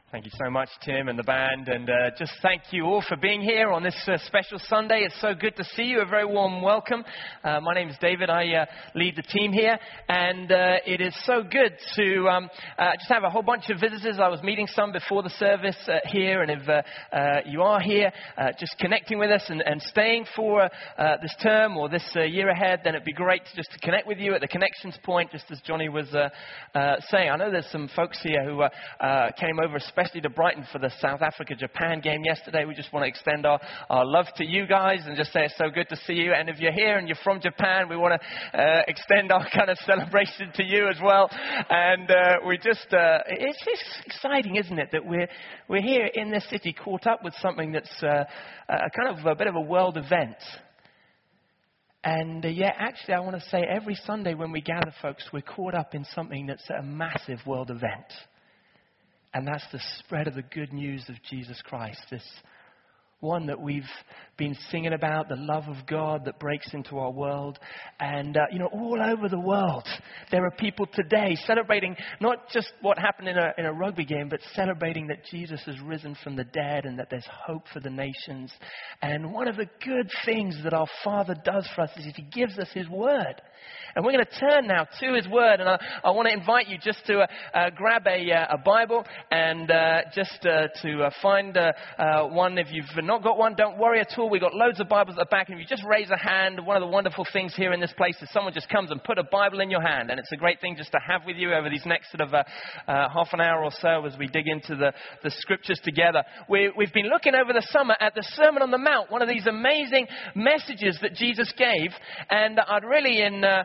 Thank you so much, Tim and the band, and just thank you all for being here on this special Sunday. It's so good to see you. A very warm welcome. My name is David. I lead the team here, and it is so good to just have a whole bunch of visitors. I was meeting some before the service here, and if you are here just connecting with us and staying for this term or this year ahead, then it'd be great just to connect with you at the Connections Point, just as Johnny was saying. I know there's some folks here who came over especially to Brighton for the South Africa-Japan game yesterday. We just want to extend our love to you guys and just say it's so good to see you. And if you're here and you're from Japan, we want to extend our kind of celebration to you as well. And we just, it's just exciting, isn't it, that we're here in this city caught up with something that's kind of a bit of a world event. And yeah, actually, I want to say every Sunday when we gather, folks, we're caught up in something that's a massive world event. And that's the spread of the good news of Jesus Christ, this one that we've been singing about, the love of God that breaks into our world. And, all over the world, there are people today celebrating not just what happened in a rugby game, but celebrating that Jesus has risen from the dead and that there's hope for the nations. And one of the good things that our Father does for us is He gives us His Word. And we're going to turn now to His Word. And I want to invite you just to grab a Bible and just to find one. If you've not got one, don't worry at all. We've got loads of Bibles at the back. And if you just raise a hand, one of the wonderful things here in this place is someone just comes and put a Bible in your hand. And it's a great thing just to have with you over these next sort of half an hour or so as we dig into the Scriptures together. We've been looking over the summer at the Sermon on the Mount, one of these amazing messages that Jesus gave. And I'd really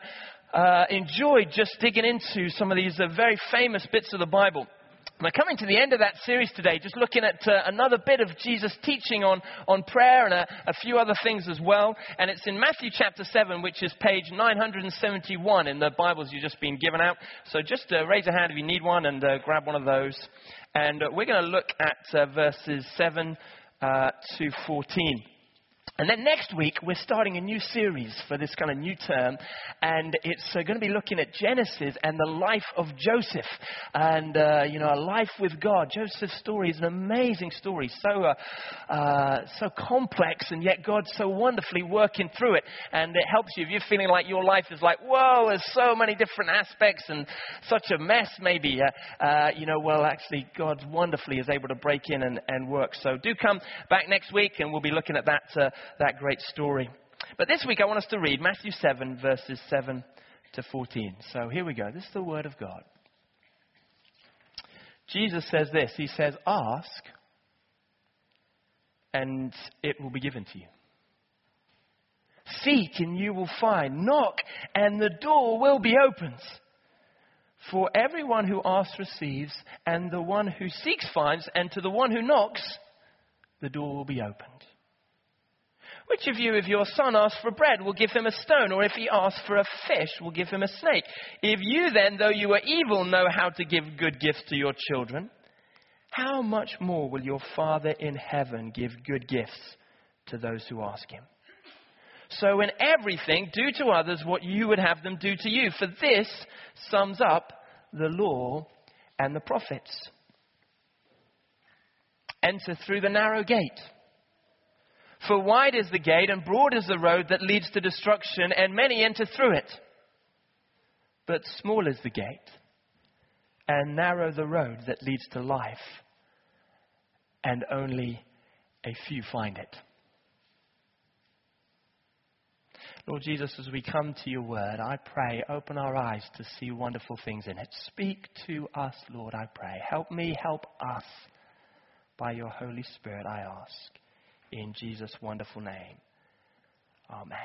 enjoyed just digging into some of these very famous bits of the Bible. We're coming to the end of that series today, just looking at another bit of Jesus' teaching on prayer and a few other things as well. And it's in Matthew chapter 7, which is page 971 in the Bibles you've just been given out. So just raise a hand if you need one and grab one of those. And we're going to look at verses 7 to 14. And then next week, we're starting a new series for this kind of new term. And it's going to be looking at Genesis and the life of Joseph. And, a life with God. Joseph's story is an amazing story. So complex, and yet God's so wonderfully working through it. And it helps you if you're feeling like your life is like, whoa, there's so many different aspects and such a mess maybe. Actually, God wonderfully is able to break in and work. So do come back next week and we'll be looking at that great story. But this week I want us to read Matthew 7, verses 7 to 14. So here we go. This is the Word of God. Jesus says this. He says, ask, and it will be given to you. Seek, and you will find. Knock, and the door will be opened. For everyone who asks receives, and the one who seeks finds, and to the one who knocks, the door will be opened. Which of you, if your son asks for bread, will give him a stone? Or if he asks for a fish, will give him a snake? If you then, though you are evil, know how to give good gifts to your children, how much more will your Father in heaven give good gifts to those who ask Him? So in everything, do to others what you would have them do to you. For this sums up the law and the prophets. Enter through the narrow gate. For wide is the gate and broad is the road that leads to destruction, and many enter through it. But small is the gate, and narrow the road that leads to life, and only a few find it. Lord Jesus, as we come to your word, I pray, open our eyes to see wonderful things in it. Speak to us, Lord, I pray. Help me, help us. By your Holy Spirit, I ask. In Jesus' wonderful name. Amen.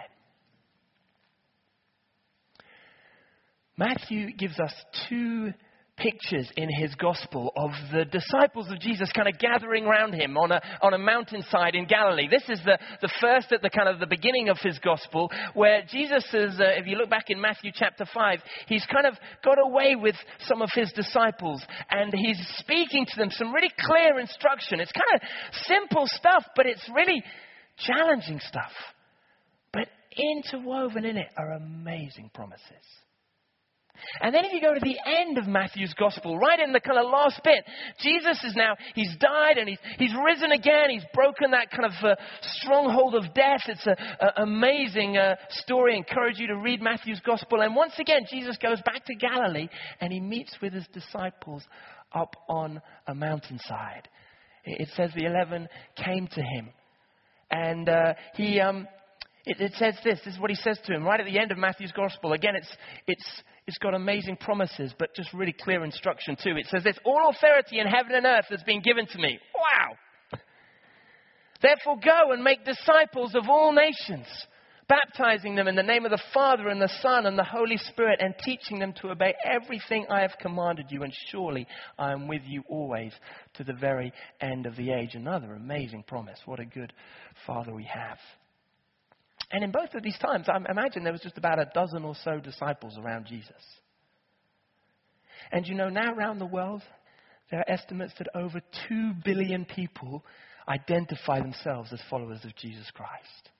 Matthew gives us two pictures in his gospel of the disciples of Jesus kind of gathering around him on a mountainside in Galilee. This is the first at the kind of the beginning of his gospel, where Jesus is, if you look back in Matthew chapter 5, he's kind of got away with some of his disciples and he's speaking to them some really clear instruction. It's kind of simple stuff, but it's really challenging stuff. But interwoven in it are amazing promises. And then if you go to the end of Matthew's gospel, right in the kind of last bit, Jesus is now, he's died and he's risen again. He's broken that kind of stronghold of death. It's an amazing story. I encourage you to read Matthew's gospel. And once again, Jesus goes back to Galilee and he meets with his disciples up on a mountainside. It says the 11 came to him. And it says this is what he says to him right at the end of Matthew's gospel. Again, it's got amazing promises, but just really clear instruction too. It says this: all authority in heaven and earth has been given to me. Wow. Therefore go and make disciples of all nations, baptizing them in the name of the Father and the Son and the Holy Spirit, and teaching them to obey everything I have commanded you. And surely I am with you always to the very end of the age. Another amazing promise. What a good Father we have. And in both of these times, I imagine there was just about a dozen or so disciples around Jesus. And you know, now around the world, there are estimates that over 2 billion people identify themselves as followers of Jesus Christ.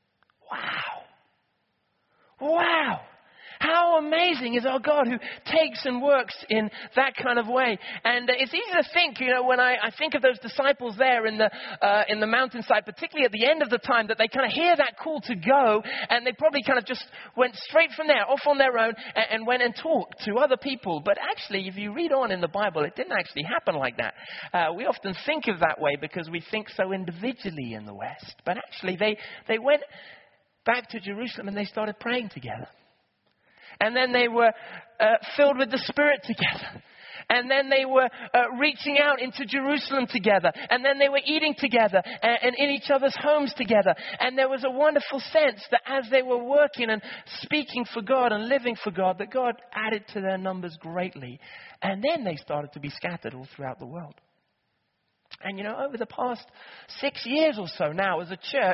Wow. Wow. How amazing is our God who takes and works in that kind of way. And it's easy to think, you know, when I think of those disciples there in the mountainside, particularly at the end of the time, that they kind of hear that call to go, and they probably kind of just went straight from there, off on their own, and went and talked to other people. But actually, if you read on in the Bible, it didn't actually happen like that. We often think of that way because we think so individually in the West. But actually, they went back to Jerusalem and they started praying together. And then they were filled with the Spirit together. And then they were reaching out into Jerusalem together. And then they were eating together and in each other's homes together. And there was a wonderful sense that as they were working and speaking for God and living for God, that God added to their numbers greatly. And then they started to be scattered all throughout the world. And, you know, over the past 6 years or so now as a church,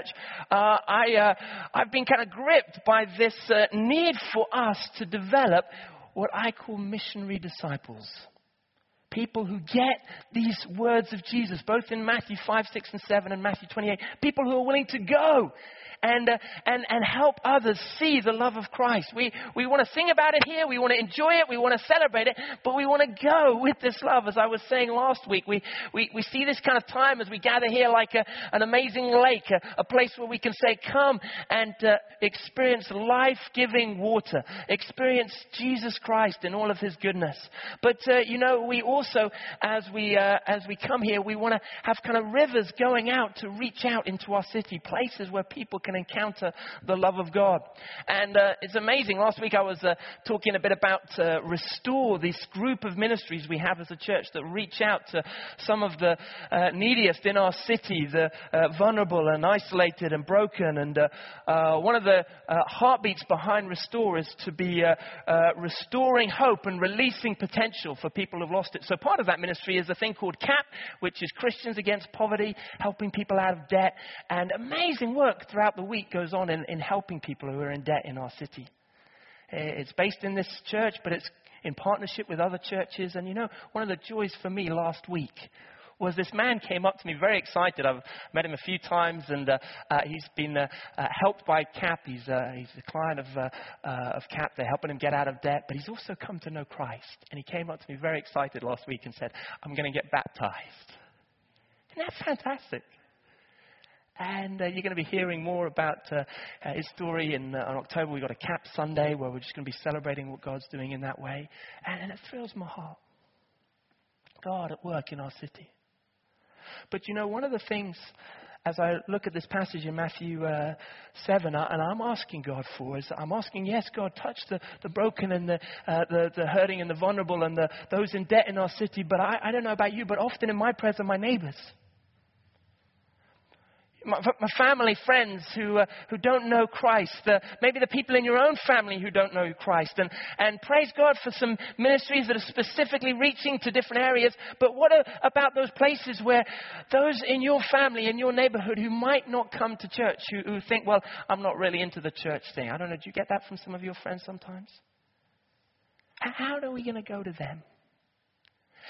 I've been kind of gripped by this need for us to develop what I call missionary disciples. People who get these words of Jesus, both in Matthew 5, 6, and 7 and Matthew 28. People who are willing to go and help others see the love of Christ. We want to sing about it here. We want to enjoy it. We want to celebrate it. But we want to go with this love. As I was saying last week, we see this kind of time as we gather here like an amazing lake, a place where we can say, come and experience life-giving water. Experience Jesus Christ in all of his goodness. But, you know, we also, as we come here, we want to have kind of rivers going out to reach out into our city, places where people can encounter the love of God. And it's amazing. Last week I was talking a bit about Restore, this group of ministries we have as a church that reach out to some of the neediest in our city, the vulnerable and isolated and broken. And one of the heartbeats behind Restore is to be restoring hope and releasing potential for people who've lost it. So part of that ministry is a thing called CAP, which is Christians Against Poverty, helping people out of debt. And amazing work throughout the week goes on in helping people who are in debt in our city. It's based in this church, but it's in partnership with other churches. And you know, one of the joys for me last week was this man came up to me very excited. I've met him a few times, and he's been helped by CAP. He's a client of CAP. They're helping him get out of debt, but he's also come to know Christ. And he came up to me very excited last week and said, I'm going to get baptized. And that's fantastic. And you're going to be hearing more about his story in October. We've got a CAP Sunday where we're just going to be celebrating what God's doing in that way. And it thrills my heart. God at work in our city. But you know, one of the things, as I look at this passage in Matthew 7, and I'm asking God for, is I'm asking, yes, God, touch the broken and the hurting and the vulnerable and those in debt in our city. But I don't know about you, but often in my prayers are my neighbors. My family, friends who don't know Christ, maybe the people in your own family who don't know Christ, and praise God for some ministries that are specifically reaching to different areas. But what about those places where those in your family, in your neighborhood, who might not come to church, who think, well, I'm not really into the church thing. I don't know, do you get that from some of your friends sometimes? How are we going to go to them?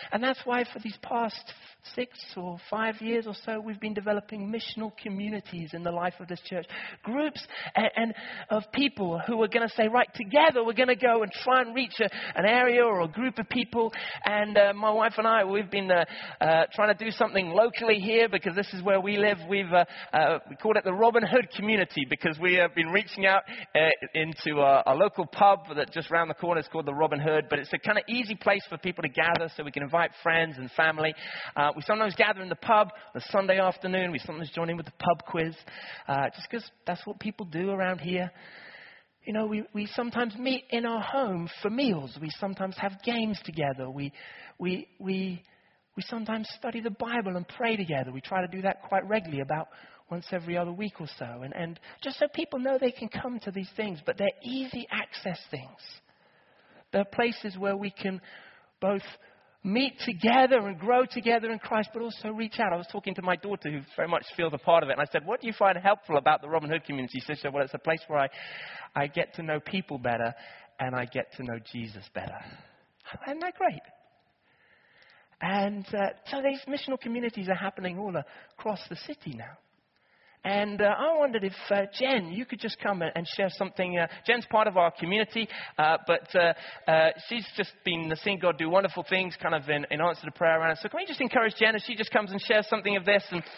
And that's why for these past 6 or 5 years or so, we've been developing missional communities in the life of this church. Groups and of people who are going to say, right, together we're going to go and try and reach an area or a group of people. And my wife and I, we've been trying to do something locally here because this is where we live. We called it the Robin Hood community because we have been reaching out into a local pub that just round the corner is called the Robin Hood. But it's a kind of easy place for people to gather so we can invite friends and family. We sometimes gather in the pub on a Sunday afternoon. We sometimes join in with the pub quiz just because that's what people do around here. You know, we sometimes meet in our home for meals. We sometimes have games together. We sometimes study the Bible and pray together. We try to do that quite regularly, about once every other week or so. And just so people know they can come to these things, but they're easy access things. They're places where we can both meet together and grow together in Christ, but also reach out. I was talking to my daughter who very much feels a part of it. And I said, what do you find helpful about the Robin Hood community? She said, well, it's a place where I get to know people better and I get to know Jesus better. Isn't that great? And so these missional communities are happening all across the city now. And I wondered if, Jen, you could just come and share something. Jen's part of our community, but she's just been seeing God do wonderful things kind of in answer to prayer around it. So can we just encourage Jen as she just comes and shares something of this? And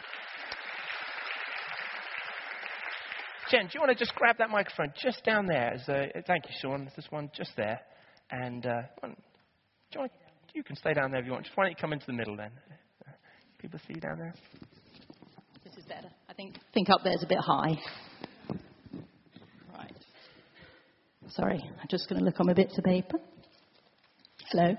Jen, do you want to just grab that microphone just down there? Thank you, Sean. There's this one just there. And you can stay down there if you want. Just why don't you come into the middle then? People see you down there? This is better. I think up there's a bit high. Right. Sorry, I'm just going to look on my bits of paper. Hello.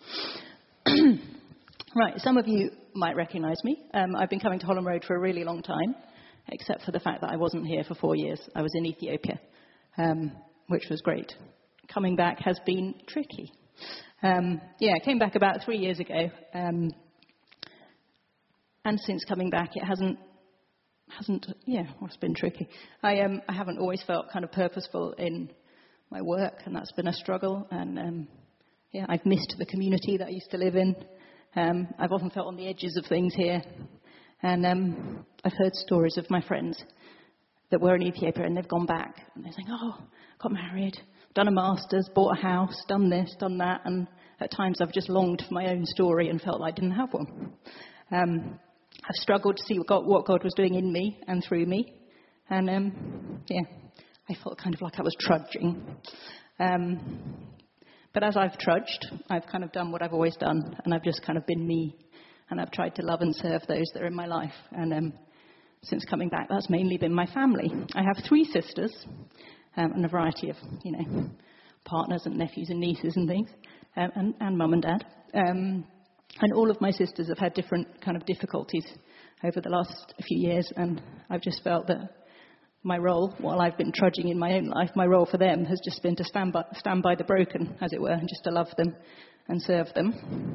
Right, some of you might recognise me. I've been coming to Holland Road for a really long time, except for the fact that I wasn't here for 4 years. I was in Ethiopia, which was great. Coming back has been tricky. I came back about 3 years ago. And since coming back, it hasn't, it's been tricky. I haven't always felt kind of purposeful in my work, and that's been a struggle. And I've missed the community that I used to live in. I've often felt on the edges of things here. And I've heard stories of my friends that were in Ethiopia and they've gone back. And they're saying, got married, done a master's, bought a house, done this, done that. And at times I've just longed for my own story and felt like I didn't have one. I've struggled to see what God was doing in me and through me. And, I felt kind of like I was trudging. But as I've trudged, I've kind of done what I've always done. And I've just kind of been me. And I've tried to love and serve those that are in my life. And since coming back, that's mainly been my family. I have 3 sisters and a variety of, partners and nephews and nieces and things. And mum and dad. And all of my sisters have had different kind of difficulties over the last few years. And I've just felt that my role, while I've been trudging in my own life, my role for them has just been to stand by the broken, as it were, and just to love them and serve them.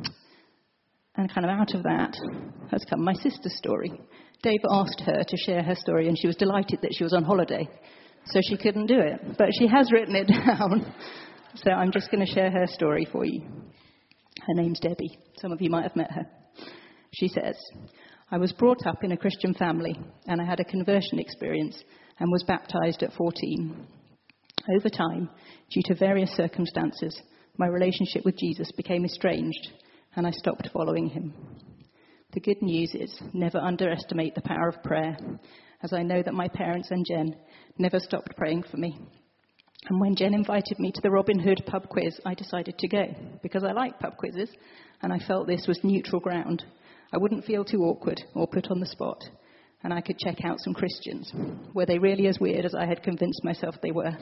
And kind of out of that has come my sister's story. Dave asked her to share her story, and she was delighted that she was on holiday, so she couldn't do it. But she has written it down. So I'm just going to share her story for you. Her name's Debbie. Some of you might have met her. She says, I was brought up in a Christian family and I had a conversion experience and was baptized at 14. Over time, due to various circumstances, my relationship with Jesus became estranged and I stopped following him. The good news is never underestimate the power of prayer, as I know that my parents and Jen never stopped praying for me. And when Jen invited me to the Robin Hood pub quiz, I decided to go because I like pub quizzes and I felt this was neutral ground. I wouldn't feel too awkward or put on the spot and I could check out some Christians. Were they really as weird as I had convinced myself they were?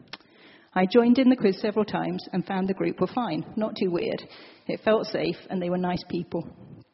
I joined in the quiz several times and found the group were fine, not too weird. It felt safe and they were nice people.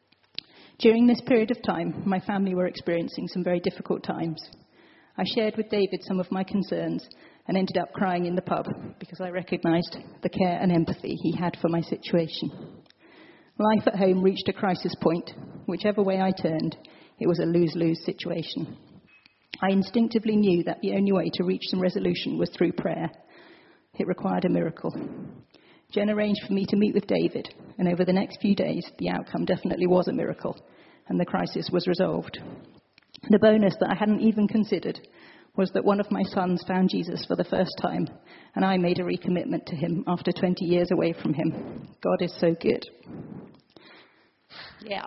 During this period of time, my family were experiencing some very difficult times. I shared with David some of my concerns and ended up crying in the pub because I recognised the care and empathy he had for my situation. Life at home reached a crisis point. Whichever way I turned, it was a lose-lose situation. I instinctively knew that the only way to reach some resolution was through prayer. It required a miracle. Jen arranged for me to meet with David, and over the next few days, the outcome definitely was a miracle, and the crisis was resolved. The bonus that I hadn't even considered was that one of my sons found Jesus for the first time, and I made a recommitment to him after 20 years away from him. God is so good. Yeah.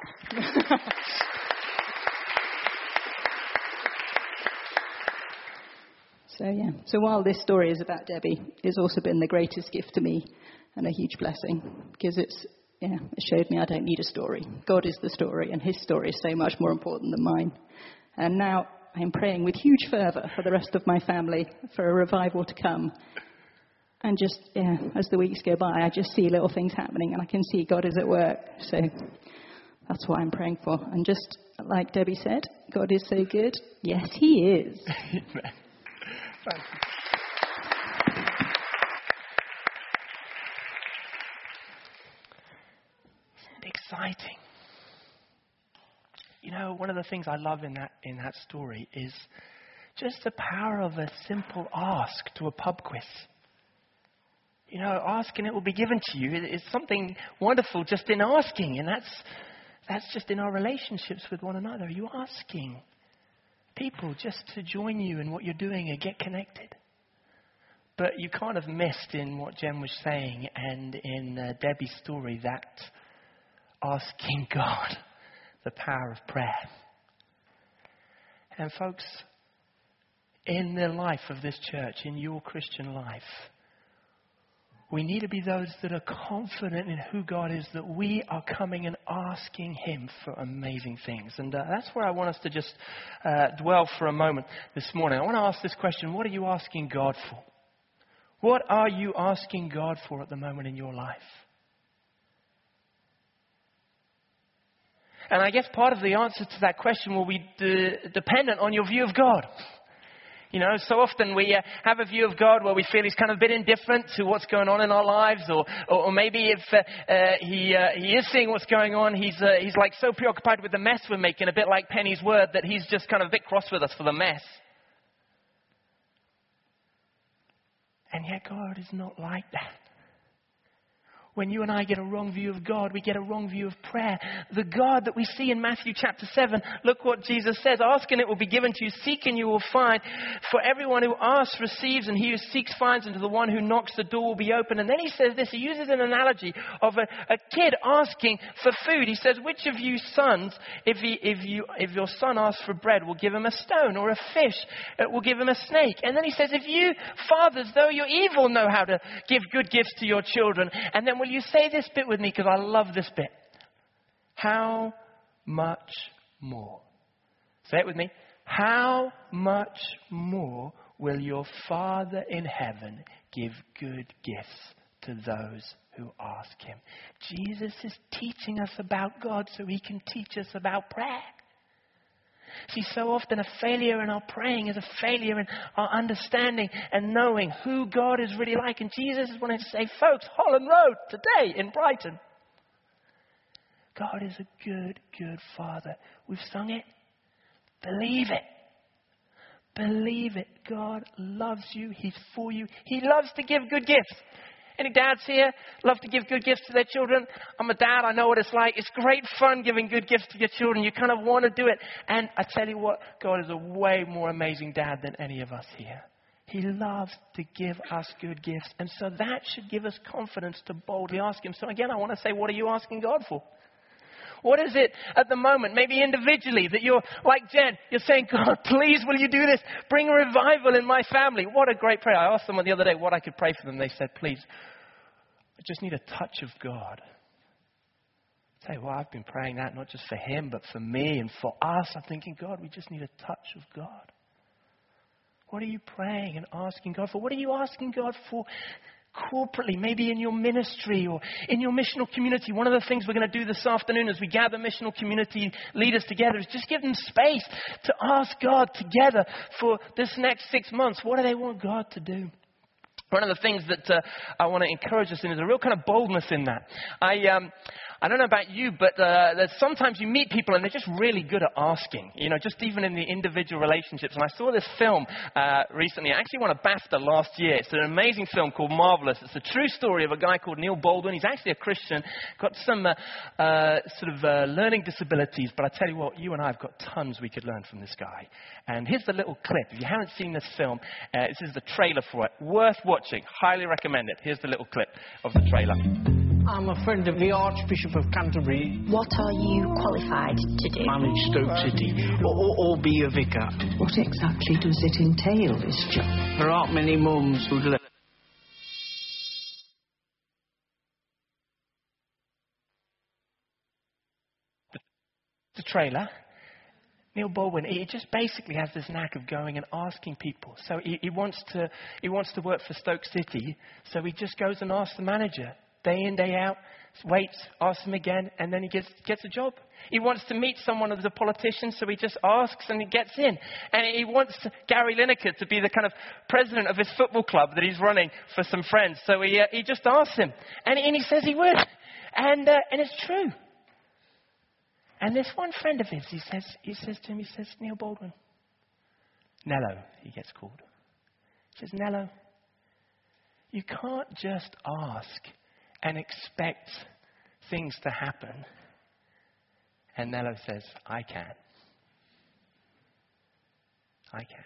So while this story is about Debbie, it's also been the greatest gift to me and a huge blessing, because it showed me I don't need a story. God is the story, and his story is so much more important than mine. And now I'm praying with huge fervour for the rest of my family for a revival to come. And just, as the weeks go by, I just see little things happening, and I can see God is at work. So that's what I'm praying for. And just like Debbie said, God is so good. Yes, he is. Amen. Thank you. Isn't it exciting? You know, one of the things I love in that story is just the power of a simple ask to a pub quiz. You know, ask and it will be given to you. It's something wonderful just in asking, and that's just in our relationships with one another. Are you asking people just to join you in what you're doing and get connected? But you kind of missed in what Jen was saying and in Debbie's story that asking God, the power of prayer. And folks, in the life of this church, in your Christian life, we need to be those that are confident in who God is, that we are coming and asking him for amazing things. And that's where I want us to just dwell for a moment this morning. I want to ask this question: what are you asking God for? What are you asking God for at the moment in your life? And I guess part of the answer to that question will be dependent on your view of God. You know, so often we have a view of God where we feel he's kind of a bit indifferent to what's going on in our lives, or maybe if he is seeing what's going on, he's like so preoccupied with the mess we're making, a bit like Penny's word, that he's just kind of a bit cross with us for the mess. And yet God is not like that. When you and I get a wrong view of God, we get a wrong view of prayer. The God that we see in Matthew chapter 7, look what Jesus says: ask and it will be given to you, seek and you will find. For everyone who asks receives, and he who seeks finds, and to the one who knocks the door will be open. And then he says this, he uses an analogy of a kid asking for food. He says, which of you sons, if your son asks for bread, will give him a stone, or a fish, will give him a snake? And then he says, if you fathers, though you're evil, know how to give good gifts to your children. And then will you say this bit with me, because I love this bit? How much more? Say it with me. How much more will your Father in heaven give good gifts to those who ask him? Jesus is teaching us about God so he can teach us about prayer. See, so often a failure in our praying is a failure in our understanding and knowing who God is really like. And Jesus is wanting to say, folks, Holland Road today in Brighton, God is a good, good Father. We've sung it. Believe it. Believe it. God loves you. He's for you. He loves to give good gifts. Any dads here love to give good gifts to their children? I'm a dad. I know what it's like. It's great fun giving good gifts to your children. You kind of want to do it. And I tell you what, God is a way more amazing dad than any of us here. He loves to give us good gifts. And so that should give us confidence to boldly ask him. So again, I want to say, what are you asking God for? What is it at the moment, maybe individually, that you're like Jen, you're saying, God, please, will you do this? Bring a revival in my family. What a great prayer. I asked someone the other day what I could pray for them. They said, please, I just need a touch of God. I say, well, I've been praying that not just for him, but for me and for us. I'm thinking, God, we just need a touch of God. What are you praying and asking God for? What are you asking God for corporately, maybe in your ministry or in your missional community? One of the things we're going to do this afternoon as we gather missional community leaders together is just give them space to ask God together for this next 6 months. What do they want God to do? One of the things that I want to encourage us in is a real kind of boldness in that. I don't know about you, but there's sometimes you meet people and they're just really good at asking, just even in the individual relationships. And I saw this film recently. I actually won a BAFTA last year. It's an amazing film called Marvelous. It's a true story of a guy called Neil Baldwin. He's actually a Christian, got some learning disabilities. But I tell you what, you and I have got tons we could learn from this guy. And here's the little clip. If you haven't seen this film, this is the trailer for it. Worth watching. Highly recommend it. Here's the little clip of the trailer. I'm a friend of the Archbishop of Canterbury. What are you qualified to do? Manage Stoke City, or be a vicar. What exactly does it entail, this job? There aren't many mums who'd let. The trailer. Neil Baldwin, he just basically has this knack of going and asking people. So he wants to work for Stoke City, so he just goes and asks the manager, day in, day out, waits, asks him again, and then he gets a job. He wants to meet someone who's a politician, so he just asks and he gets in. And he wants Gary Lineker to be the kind of president of his football club that he's running for some friends. So he just asks him, and he says he would. And it's true. And this one friend of his, he says to him, Neil Baldwin, Nello, he gets called. He says, Nello, you can't just ask and expect things to happen. And Nello says, I can. I can.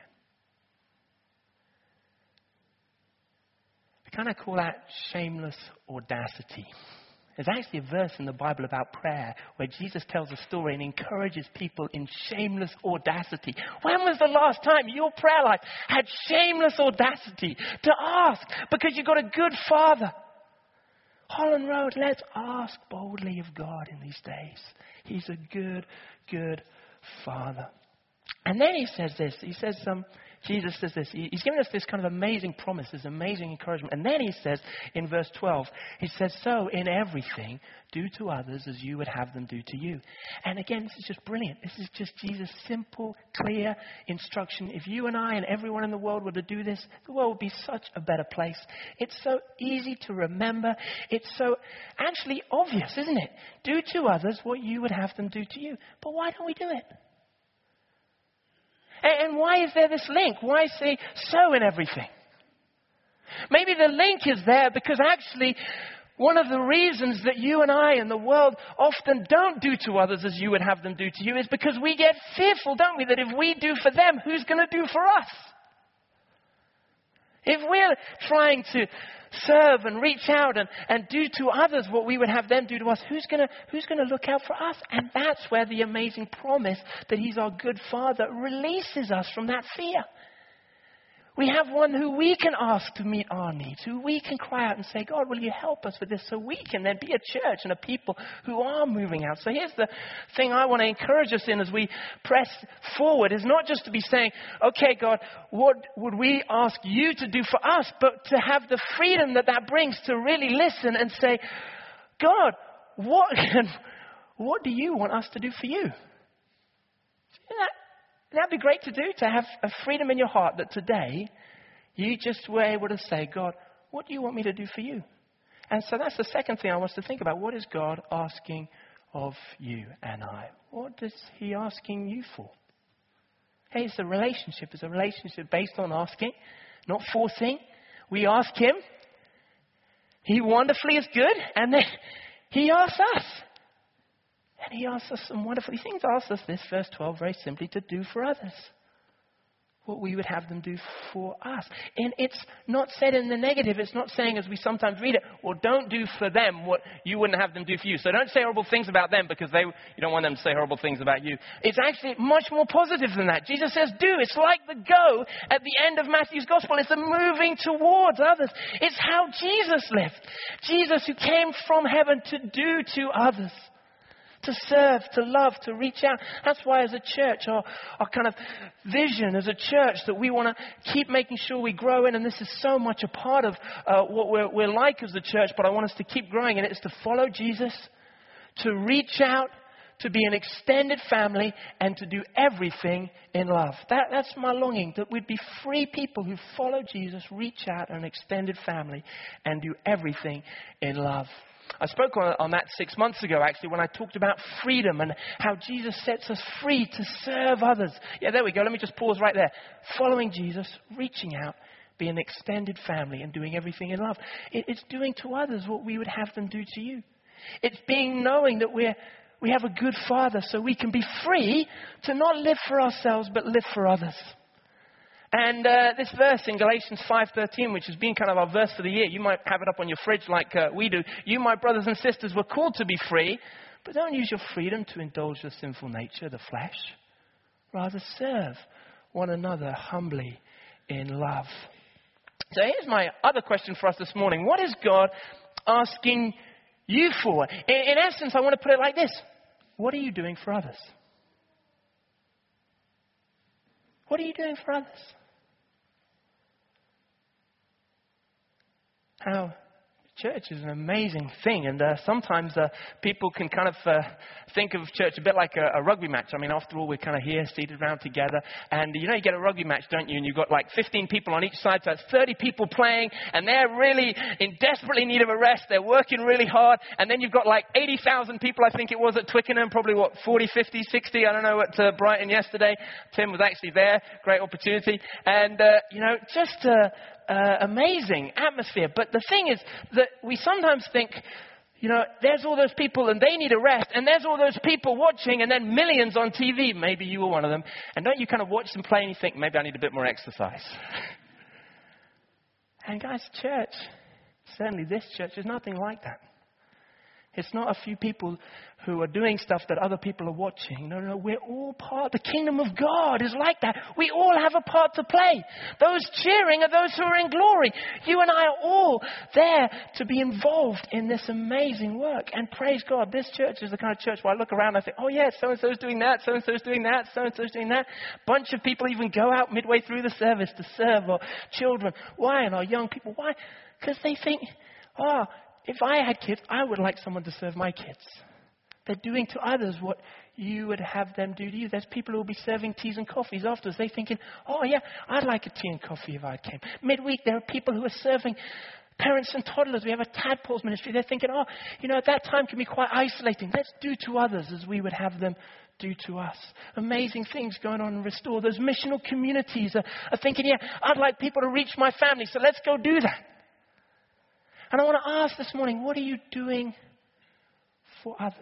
I kind of call that shameless audacity. There's actually a verse in the Bible about prayer where Jesus tells a story and encourages people in shameless audacity. When was the last time your prayer life had shameless audacity to ask because you've got a good Father? Holland Road, let's ask boldly of God in these days. He's a good, good Father. And then he says this. Jesus says this. He's given us this kind of amazing promise, this amazing encouragement. And then he says in verse 12, he says, so in everything, do to others as you would have them do to you. And again, this is just brilliant. This is just Jesus' simple, clear instruction. If you and I and everyone in the world were to do this, the world would be such a better place. It's so easy to remember. It's so actually obvious, isn't it? Do to others what you would have them do to you. But why don't we do it? And why is there this link? Why say so in everything? Maybe the link is there because actually one of the reasons that you and I and the world often don't do to others as you would have them do to you is because we get fearful, don't we, that if we do for them, who's going to do for us? If we're trying to serve and reach out and do to others what we would have them do to us, who's going to look out for us? And that's where the amazing promise that he's our good Father releases us from that fear. We have one who we can ask to meet our needs, who we can cry out and say, God, will you help us with this, so we can then be a church and a people who are moving out. So here's the thing I want to encourage us in as we press forward, is not just to be saying, okay, God, what would we ask you to do for us, but to have the freedom that brings to really listen and say, God, what do you want us to do for you? That'd be great to do, to have a freedom in your heart that today you just were able to say, God, what do you want me to do for you? And so that's the second thing I want us to think about. What is God asking of you and I? What is he asking you for? Hey, it's a relationship. It's a relationship based on asking, not forcing. We ask him. He wonderfully is good. And then he asks us. And he asks us some wonderful things. He asks us this, verse 12, very simply, to do for others what we would have them do for us. And it's not said in the negative. It's not saying, as we sometimes read it, well, don't do for them what you wouldn't have them do for you. So don't say horrible things about them because you don't want them to say horrible things about you. It's actually much more positive than that. Jesus says do. It's like the go at the end of Matthew's gospel. It's a moving towards others. It's how Jesus lived. Jesus, who came from heaven to do to others, to serve, to love, to reach out. That's why as a church, our kind of vision as a church that we want to keep making sure we grow in, and this is so much a part of what we're like as a church, but I want us to keep growing in it, is to follow Jesus, to reach out, to be an extended family, and to do everything in love. That's my longing, that we'd be free people who follow Jesus, reach out, an extended family, and do everything in love. I spoke on that 6 months ago, actually, when I talked about freedom and how Jesus sets us free to serve others. Yeah, there we go. Let me just pause right there. Following Jesus, reaching out, being an extended family and doing everything in love. It's doing to others what we would have them do to you. It's knowing that we have a good Father, so we can be free to not live for ourselves, but live for others. And this verse in Galatians 5:13, which has been kind of our verse for the year, you might have it up on your fridge like we do. You, my brothers and sisters, were called to be free, but don't use your freedom to indulge the sinful nature, the flesh. Rather serve one another humbly in love. So here's my other question for us this morning. What is God asking you for? In essence, I want to put it like this. What are you doing for others? What are you doing for others? How church is an amazing thing, and sometimes people can kind of think of church a bit like a rugby match. I mean, after all, we're kind of here seated around together, and you get a rugby match, don't you? And you've got like 15 people on each side, so that's 30 people playing, and they're really in desperately need of a rest. They're working really hard, and then you've got like 80,000 people, I think it was, at Twickenham, probably 40, 50, 60, I don't know, at Brighton yesterday. Tim was actually there, great opportunity, and just amazing atmosphere. But the thing is that we sometimes think, there's all those people and they need a rest, and there's all those people watching, and then millions on TV. Maybe you were one of them. And don't you kind of watch them play and you think, maybe I need a bit more exercise? And guys, church, certainly this church, is nothing like that. It's not a few people who are doing stuff that other people are watching. No, we're all part. The kingdom of God is like that. We all have a part to play. Those cheering are those who are in glory. You and I are all there to be involved in this amazing work. And praise God, this church is the kind of church where I look around and I think, oh yeah, so-and-so's doing that, so-and-so's doing that, so-and-so's doing that. Bunch of people even go out midway through the service to serve our children. Why? And our young people. Why? Because they think, if I had kids, I would like someone to serve my kids. They're doing to others what you would have them do to you. There's people who will be serving teas and coffees afterwards. They're thinking, oh yeah, I'd like a tea and coffee if I came. Midweek, there are people who are serving parents and toddlers. We have a tadpoles ministry. They're thinking, at that time can be quite isolating. Let's do to others as we would have them do to us. Amazing things going on in Restore. Those missional communities are thinking, yeah, I'd like people to reach my family, so let's go do that. And I want to ask this morning, what are you doing for others?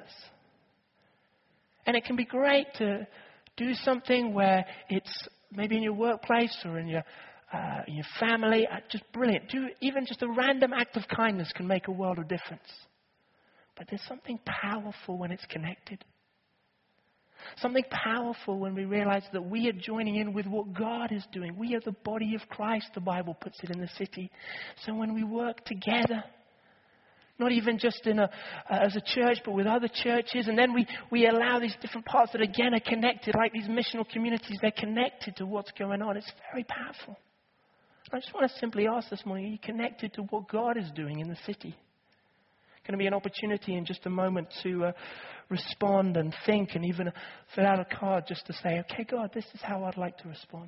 And it can be great to do something where it's maybe in your workplace or in your family. Just brilliant. Even just a random act of kindness can make a world of difference. But there's something powerful when it's connected. Something powerful when we realize that we are joining in with what God is doing. We are the body of Christ, the Bible puts it in the city. So when we work together, not even just as a church, but with other churches, and then we allow these different parts that again are connected, like these missional communities, they're connected to what's going on. It's very powerful. I just want to simply ask this morning, are you connected to what God is doing in the city? Going to be an opportunity in just a moment to respond and think and even fill out a card just to say, okay, God, this is how I'd like to respond.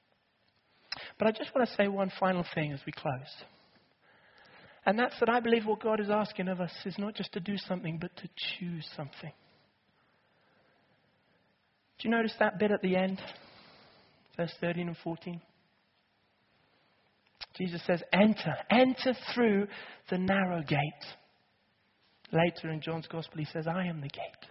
But I just want to say one final thing as we close. And that's that I believe what God is asking of us is not just to do something, but to choose something. Do you notice that bit at the end? Verse 13 and 14. Jesus says, enter through the narrow gate. Later in John's Gospel, he says, I am the gate.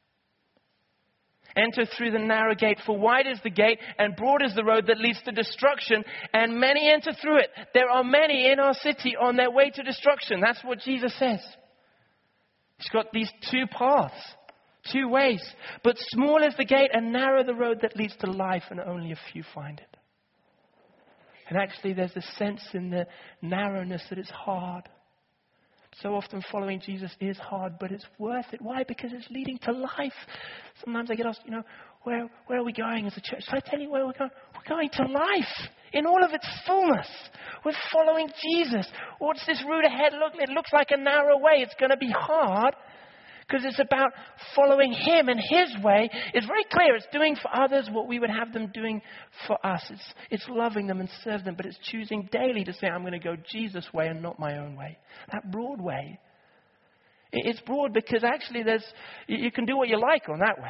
Enter through the narrow gate, for wide is the gate and broad is the road that leads to destruction, and many enter through it. There are many in our city on their way to destruction. That's what Jesus says. He's got these two paths, two ways. But small is the gate and narrow the road that leads to life, and only a few find it. And actually there's a sense in the narrowness that it's hard. So often following Jesus is hard, but it's worth it. Why? Because it's leading to life. Sometimes I get asked, where are we going as a church? So I tell you where we're going. We're going to life in all of its fullness. We're following Jesus. What's this route ahead look? It looks like a narrow way. It's going to be hard because it's about following Him and His way. It's very clear. It's doing for others what we would have them doing for us. It's loving them and serving them, but it's choosing daily to say, I'm going to go Jesus' way and not my own way. That broad way It's broad because actually you can do what you like on that way.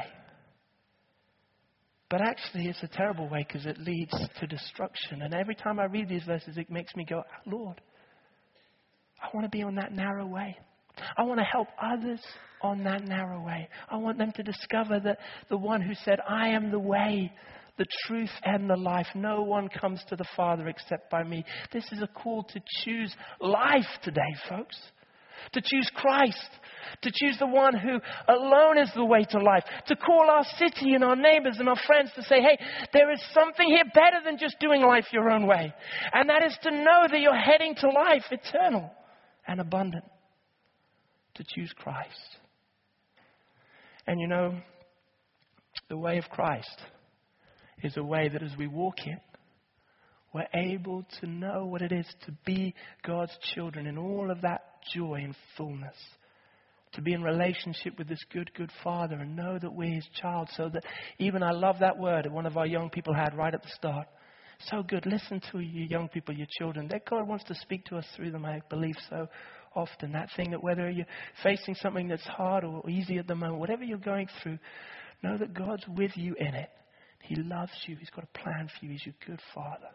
But actually it's a terrible way because it leads to destruction. And every time I read these verses, it makes me go, Lord, I want to be on that narrow way. I want to help others on that narrow way. I want them to discover that the one who said, I am the way, the truth, and the life. No one comes to the Father except by me. This is a call to choose life today, folks. To choose Christ. To choose the one who alone is the way to life. To call our city and our neighbors and our friends to say, hey, there is something here better than just doing life your own way. And that is to know that you're heading to life eternal and abundant. To choose Christ. And you know, the way of Christ is a way that as we walk it, we're able to know what it is to be God's children in all of that joy and fullness. To be in relationship with this good, good Father and know that we're His child. So that even, I love that word that one of our young people had right at the start. So good. Listen to you young people, your children. That God wants to speak to us through them, I believe so often. That thing that whether you're facing something that's hard or easy at the moment, whatever you're going through, know that God's with you in it. He loves you. He's got a plan for you. He's your good Father.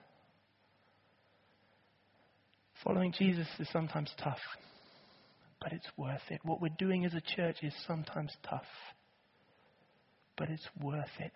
Following Jesus is sometimes tough, but it's worth it. What we're doing as a church is sometimes tough, but it's worth it.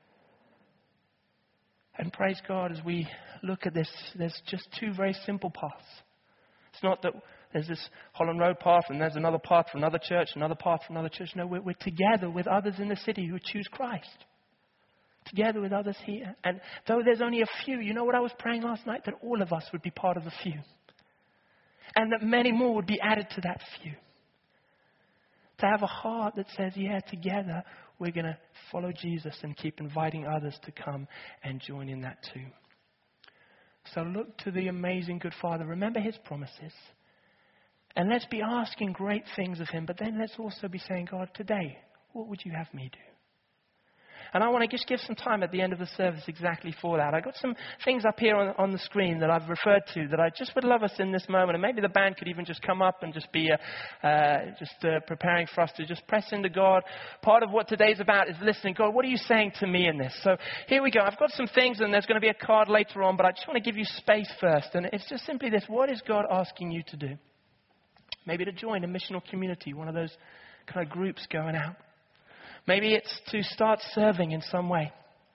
And praise God, as we look at this, there's just two very simple paths. It's not that there's this Holland Road path and there's another path for another church, another path for another church. No, we're together with others in the city who choose Christ. Together with others here. And though there's only a few, you know what I was praying last night? That all of us would be part of the few. And that many more would be added to that few. To have a heart that says, yeah, together we're going to follow Jesus and keep inviting others to come and join in that too. So look to the amazing good Father. Remember His promises. And let's be asking great things of Him. But then let's also be saying, God, today, what would you have me do? And I want to just give some time at the end of the service exactly for that. I got some things up here on the screen that I've referred to that I just would love us in this moment. And maybe the band could even just come up and just be preparing for us to just press into God. Part of what today's about is listening. God, what are you saying to me in this? So here we go. I've got some things and there's going to be a card later on, but I just want to give you space first. And it's just simply this. What is God asking you to do? Maybe to join a missional community, one of those kind of groups going out. Maybe it's to start serving in some way.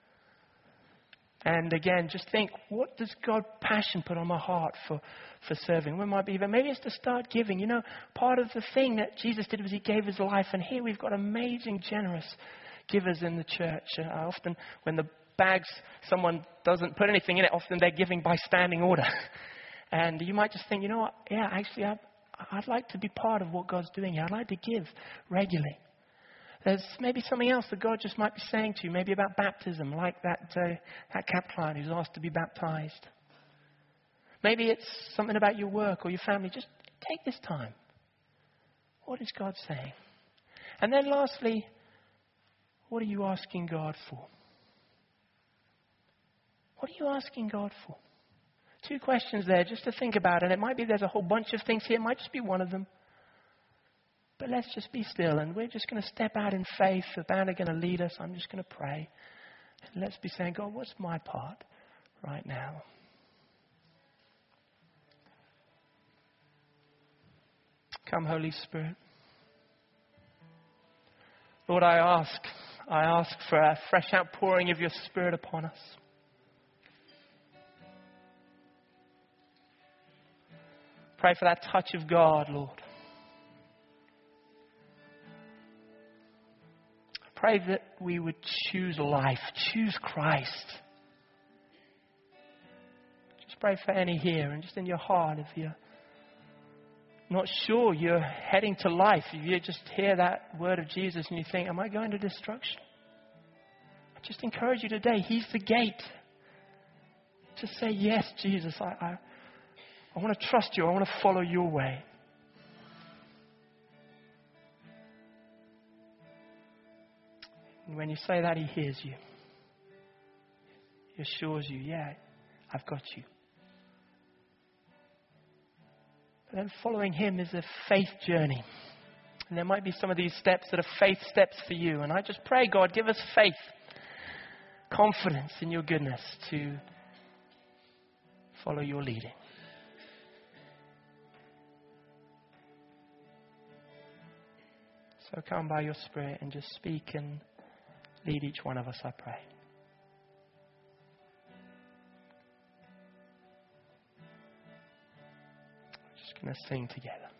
And again, just think, what does God passion put on my heart for serving? What might be even, maybe it's to start giving. You know, part of the thing that Jesus did was He gave His life. And here we've got amazing, generous givers in the church. Often when the bags, someone doesn't put anything in it, often they're giving by standing order. And you might just think, you know what, yeah, actually I'd like to be part of what God's doing here. I'd like to give regularly. There's maybe something else that God just might be saying to you, maybe about baptism, like that camp client who's asked to be baptized. Maybe it's something about your work or your family. Just take this time. What is God saying? And then lastly, what are you asking God for? What are you asking God for? 2 questions there just to think about. And it might be there's a whole bunch of things here. It might just be one of them. But let's just be still, and we're just going to step out in faith. The band are going to lead us. I'm just going to pray. And let's be saying, God, what's my part right now? Come, Holy Spirit. Lord, I ask for a fresh outpouring of your Spirit upon us. Pray for that touch of God, Lord. Pray that we would choose life, choose Christ. Just pray for any here and just in your heart, if you're not sure you're heading to life, if you just hear that word of Jesus and you think, am I going to destruction? I just encourage you today, He's the gate. Just say, yes, Jesus, I want to trust you. I want to follow your way. And when you say that, He hears you. He assures you, yeah, I've got you. But then following Him is a faith journey. And there might be some of these steps that are faith steps for you. And I just pray, God, give us faith, confidence in your goodness to follow your leading. So come by your Spirit and just speak and lead each one of us, I pray. We're just going to sing together.